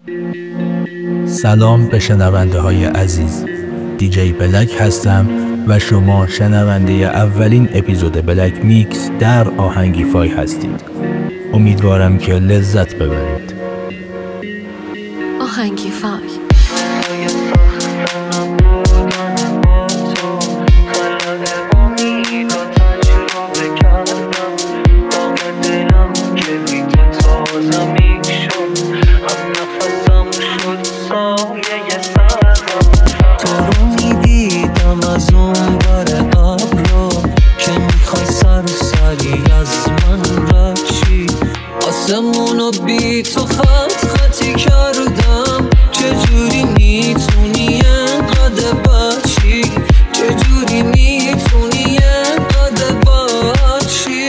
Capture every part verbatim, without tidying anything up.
سلام به شنونده های عزیز، دیجی بلک هستم و شما شنونده اولین اپیزود بلک میکس در آهنگیفای هستید. امیدوارم که لذت ببرید. آهنگیفای آسمونو بی تو خط خطی کردم، چجوری میتونی انقدر بچی، چجوری میتونی انقدر بچی.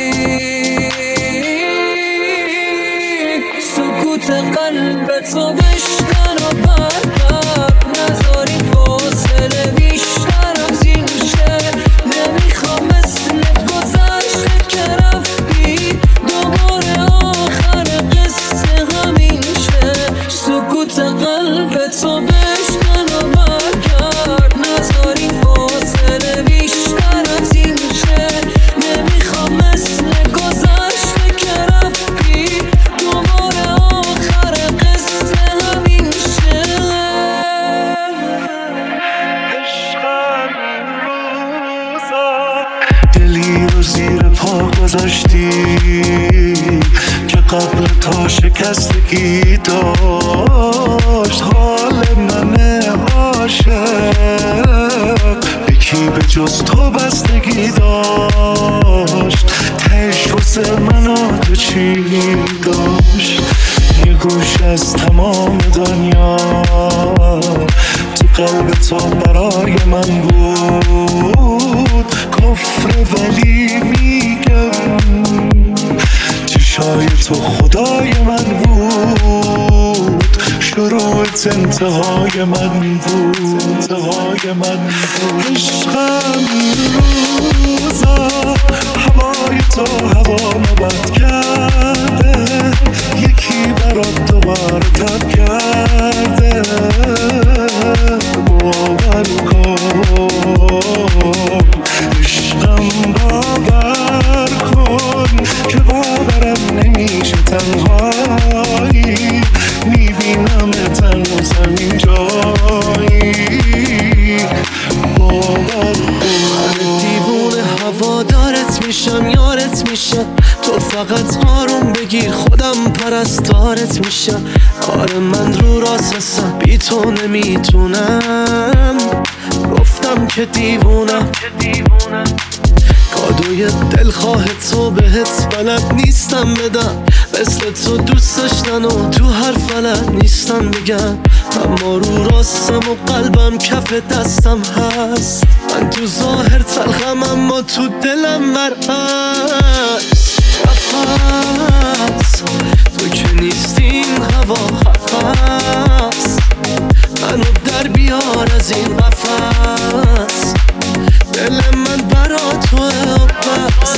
سکوت قلب تو بشکن و برگرد، نذاری فاصله بیشتر از این شه. نمیخوام مثل گذشته که رفتی دوباره آخر قصه همین شه. سکوت قلب تو بشکن و برگرد، نذاری فاصله بیشتر از این شه. نمیخوام مثل گذشته که رفتی دوباره آخر قصه همین شه. دلی رو زیر پا گذاشتی که قبل تا شکستگی داشت. حال من عاشق به کی به جز تو بستگی داشت. تهش واسه من و تو چی داشت؟ یه گوش از تمام دنیا تو قلب تو برای من بود. کفر ولی میگم چشای تو خدای من بود. شروعت انتهای من بود، انتهای من بود. عشقم این روزا هوای تو هوامو بد کرده، یکی برات دوباره تب کرده. باور کن عشقم، باور کن که باورم نمیشه تنهایی. میبینم تنوز همین جایی. باور کن من دیوونه هوادارت میشم، یارت میشم. تو فقط آروم بگیر، خودم پرستارت میشم. آره من رو راستم، بی تو نمیتونم. گفتم که دیوونم، کادوی دلخواه تو بهت بلد نیستم بدم. مثل تو دوست داشتن و تو هر فلک نیستم بگم. اما رو راستم و قلبم کف دستم هست. من تو ظاهر تلخم اما تو دلم مرهست. نفس تو که نیستی این هوا خفست. منو در بیار از این قفس، دل من برا توه بس.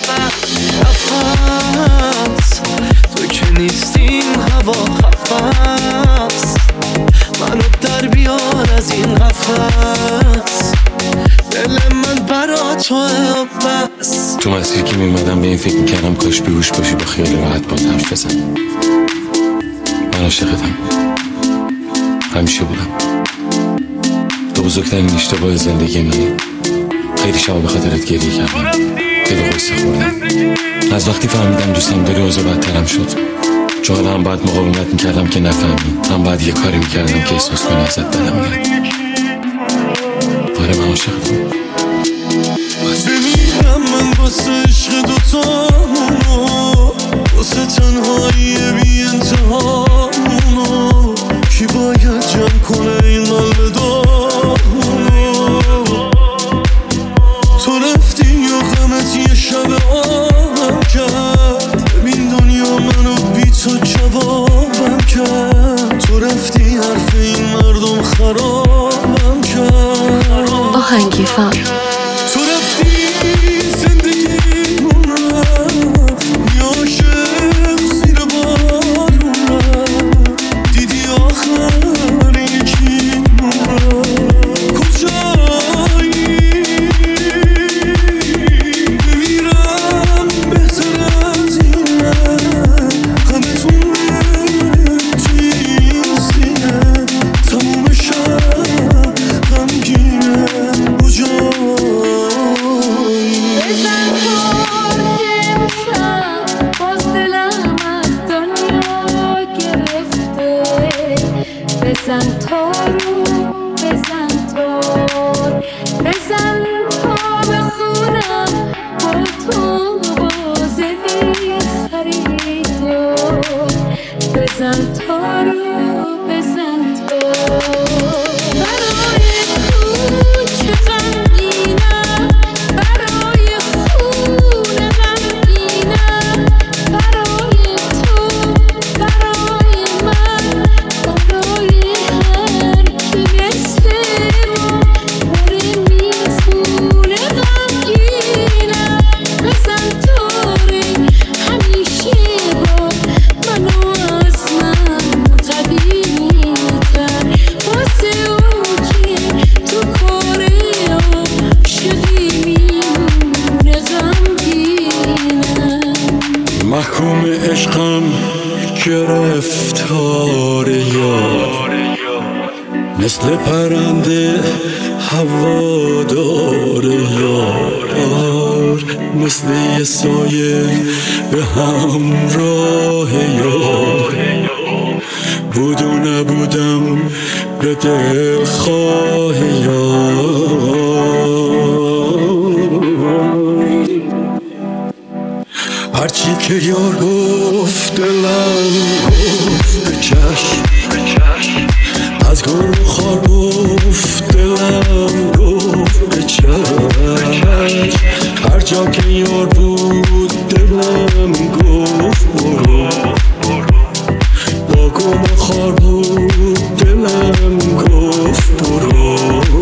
نفس تو که نیستی این هوا خفست. منو در بیار از این قفس، دل من برا توه بس. تو مسیر که میمدم به این فکر میکردم کاش بیهوش باشی، با خیال راحت با حرف بزن. من عاشقتم، همیشه بودم. تو بزرگترین اشتباه زندگی منی. خیلی شبا به خاطرت گریه کردم، خیلی قصه خوردم. از وقتی فهمیدم دوستم داری اوضاع بدترم شد. چون حالا هم باید مقاومت میکردم که نفهمی، هم باید یه کاری میکردم که احساس کنی ازت بدم میاد. آره من عاشقتم. بمیرم من واسه عشق دوتامونو، واسه تنهایی بی انتهامونو. کی باید جمع کنه این قلب داغونو؟ تو رفتی یا غمت یه شب آبم کرد. ببین دنیا منو بی تو جوابم کرد. تو رفتی حرف این مردم خرابم کرد. آهنگیفای تو رفتی زندگی من رفت، یه عاشق زیر بارون رفت. بزن تارو بزن تار بزن تا بخونم با تو بازه خریدار بزن تارو بزن تار برای کوچه غمگینم برای خونه غمگینم برای تو برای من برای هر کی مثل ما داره میخونه غمگینم بزن تاره همیشه با منو از من قدیمی‌تر واسه اون که تو کاره عاشقی میمونه غمگینم محکوم عشقم گرفتار یار مثل پرنده هوادار یار مثل یه سایه به همراه یار بود و نبودم به دلخواه یار هرچی که یار گفت دلم گفت به چشم از گل و خار گفت دلم گفت به چشم هر جا که یار بود دلم گفت برو با گل و خار بود دلم گفت برو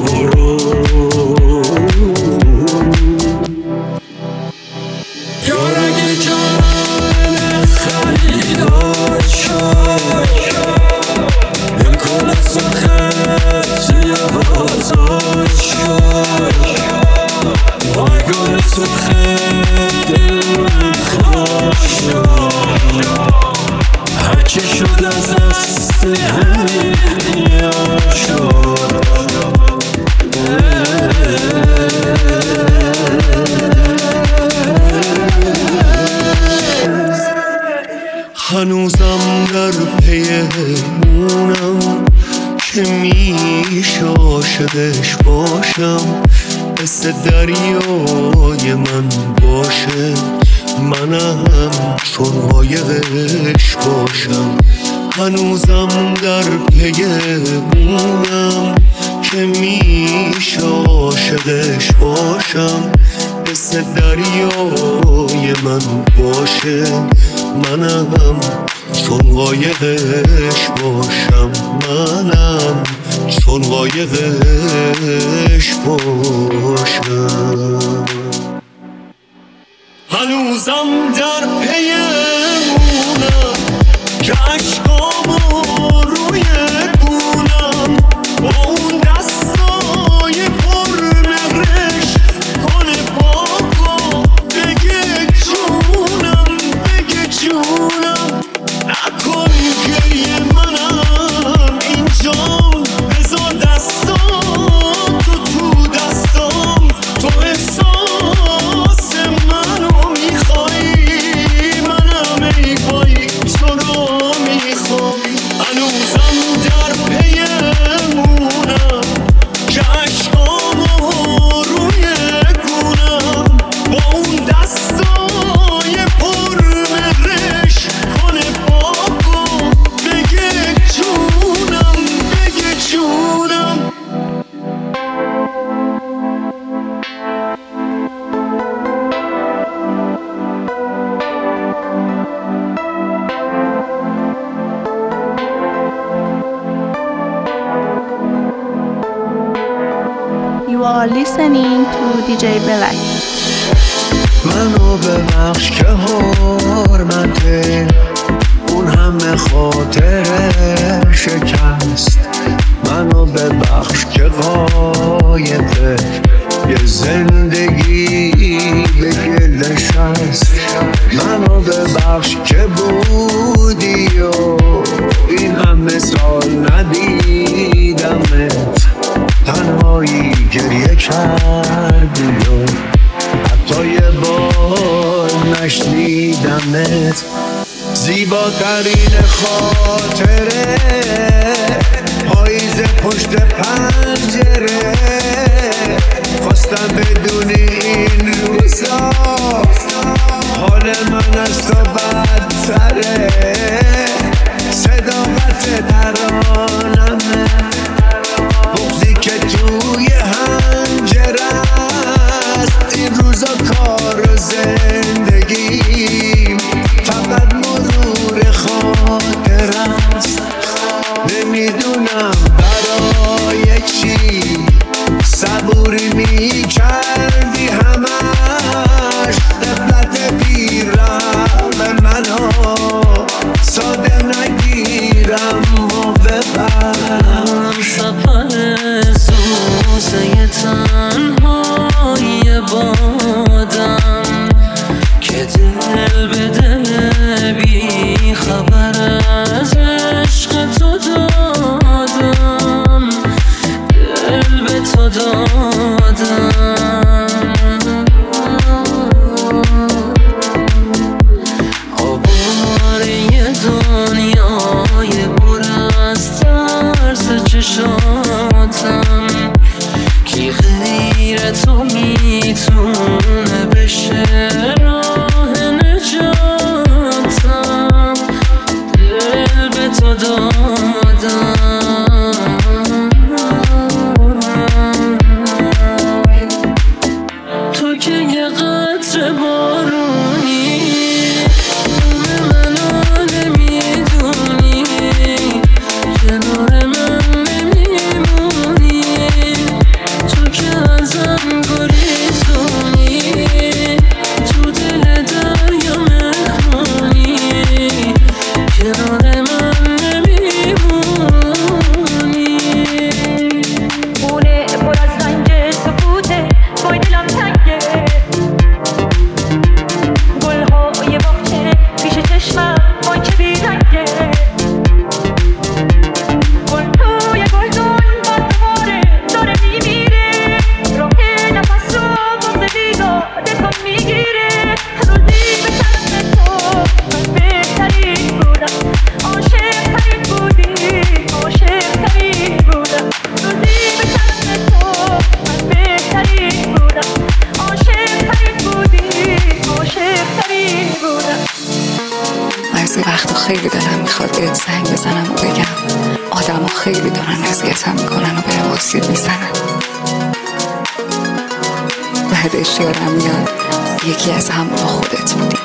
یار اگه جان خریدار شد امکان از خط یوازار شد وای گل سخت دلم خوش شد هرچی شد از دست همین یار شد هنوزم در پیمونم که میشه عاشقش باشم مثل دریای من باشه منم چون قایقش باشم هنوزم در پیمونم که میشه عاشقش باشم مثل دریای من باشه منم چون قایقش باشم منم چون قایقش باشم هنوزم در پیمونم که عشقامو روی گونم با اون دستای پر مهرش کنه پاکو بگه جونم بگه جونم نکن گریه منم اینجا بذار دستام تو تو دستام تو احساس منو میخوایی منم ای وای تو رو میخوام هنوزم در پیمونم که عشقامو روی گونم با اون دستای پر مهرش کنه پاکو بگه جونم بگه جونم You are listening to دی جی Black. منو ببخش که حرمته اون همه خاطر شکست منو ببخش که غایبه یه زندگی به گلش هست منو ببخش که بودی و این همه سال ندیدمت تنهایی گریه کردی و حتی یه بار نشنیدمت زیباترین خاطره ترانمه، بغضی که توی حنجره است. این روزا کار و زندگیم فقط مرور خاطر است. نمیدونم برای چی صبوری میکردی همش، قفلت پیرم منو ساده نگیرم و ببرم. سفر سوزه تنهای بادم که دل به دل بی خبر از عشق تو دادم، دل به تو دادم. آواره دنیای پر از ترس چشاتم، کی غیر تو میتونه بشه راه نجاتم، دل به تو دادم. تو که یه قطره بارونی خونه منو نمیدونی، کنار من نمیمونی، تو که ازم گریزونی، تو دل دریا مهمونی، کنار من نمیمونی. خونه پر از رنج سکوته، وای دلم تنگه، گلهای باغچه پیش چشمم وای چه بیرنگه، گل توی گلدون بر دوباره داره میمیره، راه نفس و بغض بیگانه تو میگیره. روزی به چشم تو من بهترین بودم، عاشق ترین بودی، عاشق ترین بودم. روزی به چشم تو من بهترین بودم، عاشق ترین بودی، عاشق ترین بودم. بعضی وقتا خیلی دلم میخواد بهت زنگ بزنم و بگم آدم ها خیلی دارن اذیتم میکنن و بهم آسیب میزنن. بعدش یادم میاد یکی از همون خودت بودی.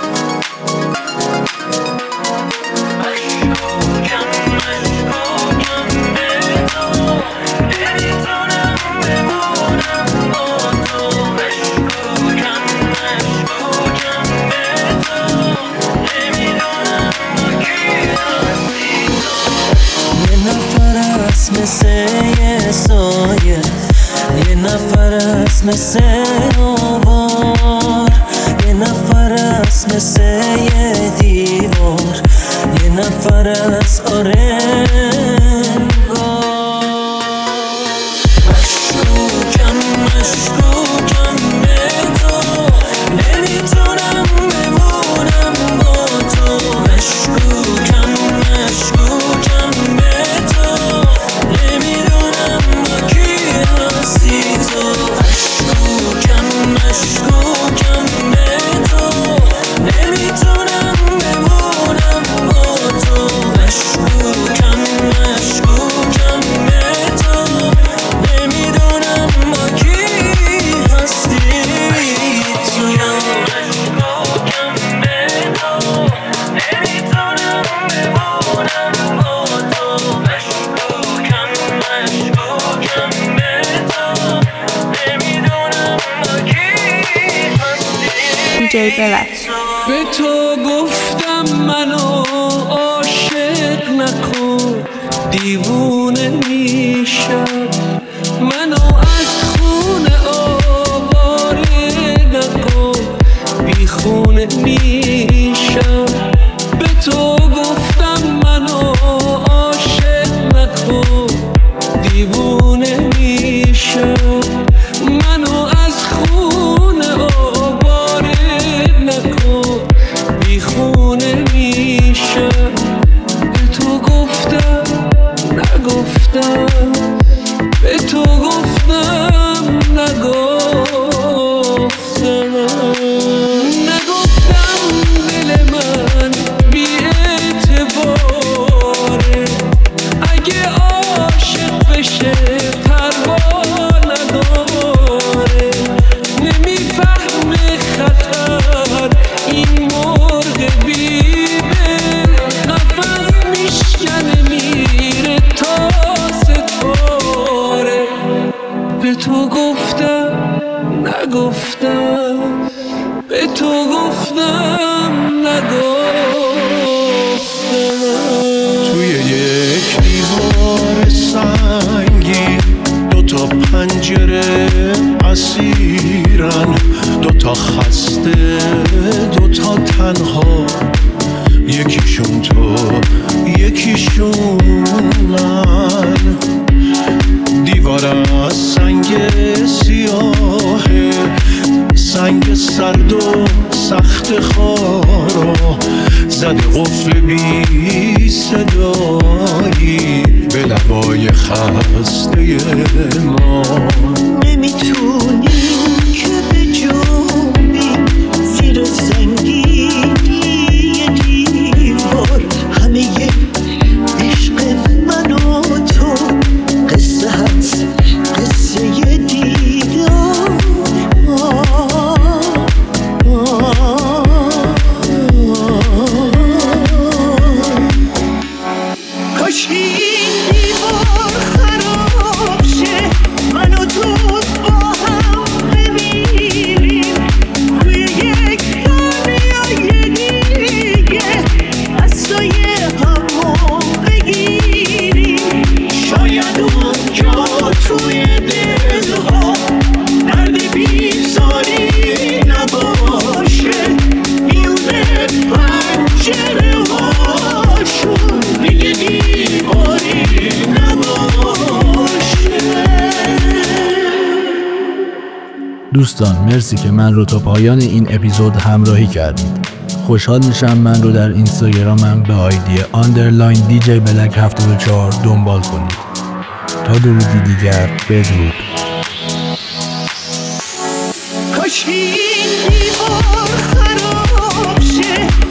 یه نفر از مثل یه سایه، یه نفر از مثل آوار، یه نفر از مثل یه دیوار، یه نفر از آرنگار. مشکوکم مشکوکم به تو، نمیتونم بمونم با تو. مشکوکم مشکوکم به تو، نمیدونم با کی هستی تو. مشکوکم مشکوکم به تو، نمیتونم بمونم با تو. مشکوکم مشکوکم به تو، نمیدونم با کی هستی تو. مشکوکم به تو، نمیتونم بمونم با تو. مشکوکم مشکوکم به تو، نمیدونم با کی هستی. دیجی بلک. به تو گفتم منو عاشق نکن، دیوونه میشم. منو از خونه آواره نکن، بی خونه میشم. به تو گفتم منو عاشق نکن، دیوونه میشم. منو از خونه آواره نکن، بی خونه میشم. به تو گفتم نگفتم، به تو گفتم نگفتم، نگفتم پنجره اسیرن، دوتا خسته دوتا تنها، یکیشون تو یکیشون من. دیوار از سنگ سیاهه، سنگ سرد و سخت خارا، زده قفل بی صدایی به لبای خسته ما. نمیتونیم که به جنبیم زیر زنگیری دیوار، همه عشق من و تو قصه هست، قصه دیدار. کاش این دیوار خراب شه، من و تو با هم بمیریم توی یک دنیای دیگه، دستای همو بگیریم. شاید اونجا توی دلها درد بیزاری نباشه، میونه پنجره هاشون دیگه دیواری نباشه. دوستان مرسی که من رو تا پایان این اپیزود همراهی کردید. خوشحال میشم من رو در اینستاگرامم به آیدی آندرلاین دی جی بلک هفتاد و چهار دنبال کنید. تا درودی دیگر، بدرود. کاش این دیوار خراب شه،